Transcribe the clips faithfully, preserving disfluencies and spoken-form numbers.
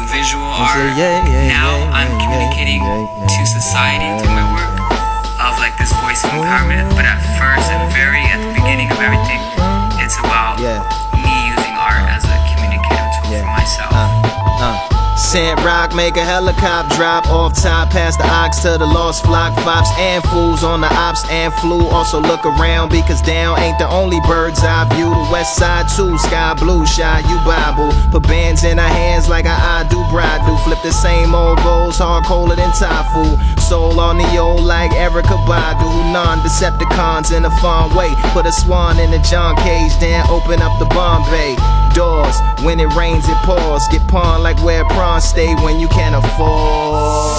visual art. Yeah, yeah, now yeah, I'm yeah, communicating yeah, yeah, yeah. to society through my work of like this voice of empowerment. But at first and very at the beginning of everything, it's about yeah. me using art as a communicative tool yeah. for myself. Uh, uh. Sent rock, make a helicopter drop off top past the ox to the lost flock. Fops and fools on the ops and flew. Also look around because down ain't the only bird's eye view. The west side too, sky blue, shy you Bible. Put bands in our hands like I, I do, bride do. Flip the same old goals, hard colder than Thai food. Soul on the old like Erica Badu. Non-Decepticons in a fun way. Put a swan in the John cage, then open up the Bombay doors. When it rains it pours. Get pawned like where prawns stay when you can't afford.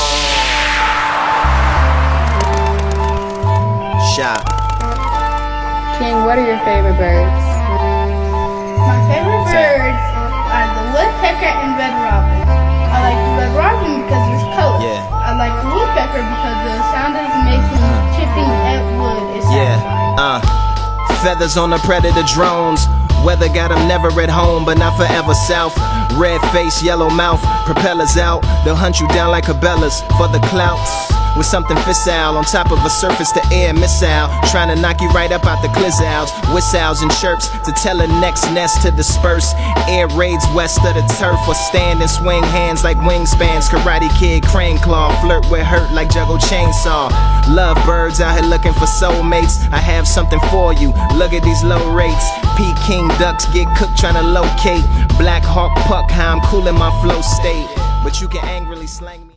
Shot. King, what are your favorite birds? My favorite birds are the woodpecker and red robin. I like the red robin because there's color. Yeah. I like the woodpecker because the sound it makes when chipping at wood is satisfying. Yeah. Uh, feathers on the predator drones. Weather got them never at home, but not forever south. Red face, yellow mouth, propellers out. They'll hunt you down like Cabela's for the clouts. With something fissile on top of a surface to air missile. Trying to knock you right up out the clizzouts. Whistles and chirps to tell the next nest to disperse. Air raids west of the turf or stand and swing hands like wingspans. Karate Kid, crane claw, flirt with hurt like juggle chainsaw. Love birds out here looking for soulmates. I have something for you, look at these low rates. Peking ducks get cooked trying to locate. Black hawk puck, how I'm cool in my flow state. But you can angrily slang